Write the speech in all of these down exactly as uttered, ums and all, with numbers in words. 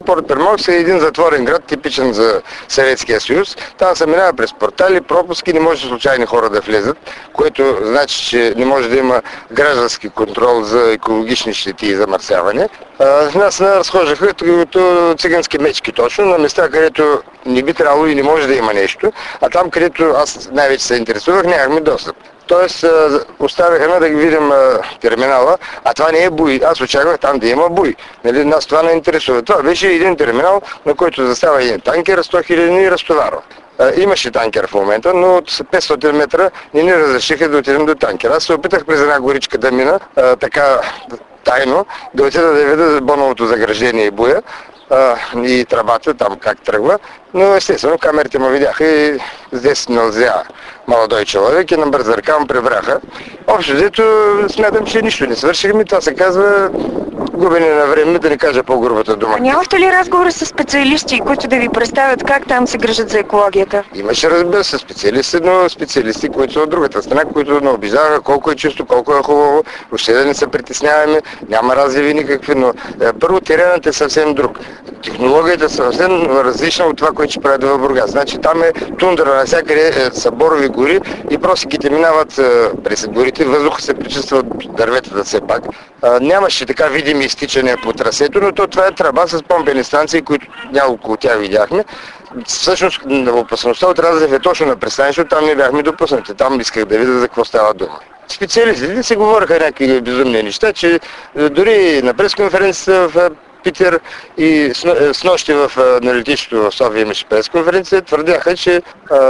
Порт Премокс е един затворен град, типичен за Съветския съюз. Там се минава през портали, пропуски, не може случайни хора да влезат, което значи, че не може да има граждански контрол за екологични щети и замърсяване. А, нас не разхождаха като цигански мечки точно, на места, където не би трябвало и не може да има нещо, а там, където аз най-вече се интересувах, нямахме достъп. Тоест, оставяха да ги видим а, терминала, а това не е буй. Аз очаквах там да има буй. Нали, нас това не интересува. Това беше един терминал, на който застава един танкер, сто хиляди и разтоварва. А, имаше танкер в момента, но от петстотин метра не ни разрешиха да отидем до танкера. Аз се опитах през една горичка да мина, а, така тайно, да отида да видя боновото заграждение и буя. Uh, и тръбата там как тръгва, но естествено камерите ме видяха и здесь нълзя молодой човек и на бърза ръка ме прибраха. Общо взето смятам, че нищо не свършихме, това се казва губене на време, да не кажа по-грубата дума. А нямахте ли разговори с специалисти, които да ви представят как там се грижат за екологията? Имаше, разбира се, специалисти, но специалисти, които са от другата страна, които не обиждаваха колко е чисто, колко е хубаво, въобще да не се притесняваме, няма разливи никакви, но е, първо теренът е съвсем друг. Технологията е съвсем различна от това, което ще правят в Бургас. Значи там е тундра, навсякъде е, са борови гори и просеките минават е, през горите, въздуха се пречиства от дърветата все пак. Е, нямаше така видими изтичания по трасето, но то, това е тръба с помпени станции, които няколко от тях видяхме. Всъщност опасността от разлив е точно на пристанището, там не бяхме допуснати. Там исках да видя за какво става дума. Специалистите си говориха някакви безумни неща, че дори на пресконференцията в Питер и с нощи в летището в София имаше пресконференция, твърдяха, че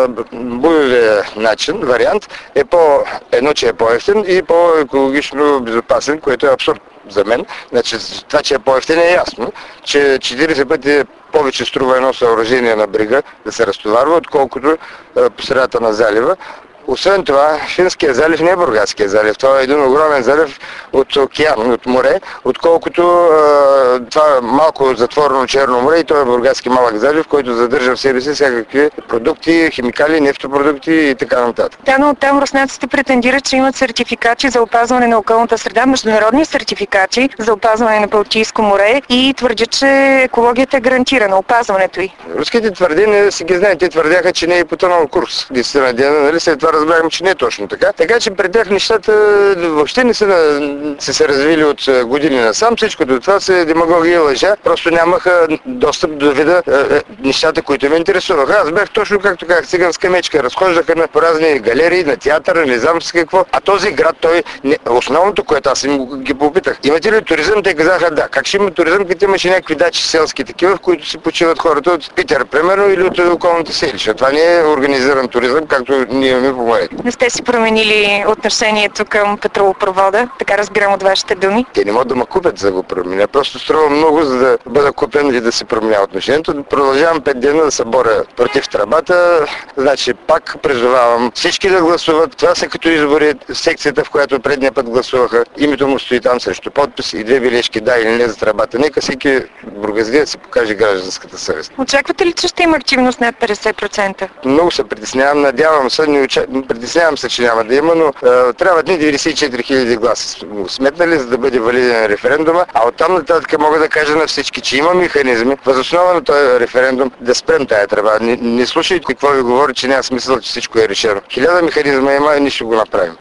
буйовия начин, вариант е по, едно, че е по-ефтин и по-екологично безопасен, което е абсурд за мен. Значи, това, че е по-ефтин е ясно, че четиридесет пъти повече струва едно съоръжение на брега да се разтоварва, отколкото по средата на залива. Освен това, Финския залив не е Бургаския залив. Това е един огромен залив от океан, от море, отколкото е, това е малко затворено Черно море и това е Бургаски малък залив, който задържа в себе си всякакви продукти, химикали, нефтопродукти и така нататък. Да, но там руснаците претендират, че имат сертификати за опазване на околната среда, международни сертификати за опазване на Балтийско море и твърдят, че екологията е гарантирана, опазването й. Руските твърдения си ги знаят. Те твърдяха, че не е потънал курс. Десетина дена, нали? След това разбрахме, че не е точно така. Така че при тях нещата въобще не са, са се развили от години насам. Всичко до това се демагогия и лъжа. Просто нямаха достъп до вида е, нещата, които ме интересуваха. Аз бях точно както казах, циганска мечка. Разхождаха на разни галерии, на театъра, не знам с какво. А този град, той, не, основното, което аз им ги попитах, имате ли туризъм? Те казаха да. Как ще има туризъм, като имаше някакви дачи селски такива, в които се почиват хората от Питер, примерно, или от околните селища. Това не е организиран туризъм, както ние имаме по морето. Не сте си променили отношението към петролопровода, така разбирам от вашите думи? Те не могат да ме купят за да го променя. Просто струва много, за да бъда купен и да се променя отношението. Продължавам пет дена да се боря против тръбата. Значи пак призовавам всички да гласуват. Това са като избори, секцията, в която предния път гласуваха. Името му стои там срещу подпис и две бележки да или не за тръбата. Нека всеки бургазлия си покаже гражданската съвест. Очаквате ли, че ще има активност над петдесет процента? Много се притеснявам, надявам се, не оча... притеснявам се, че няма да има, но е, трябват ни деветдесет и четири хиляди гласа сметнали, за да бъде валиден референдума, а оттам нататък мога да кажа на всички, че има механизми, въз основа на този референдум да спрем тая тръба. Не, не слушайте какво ви говори, че няма смисъл, че всичко е решено. Хиляда механизма има и ние ще го направим.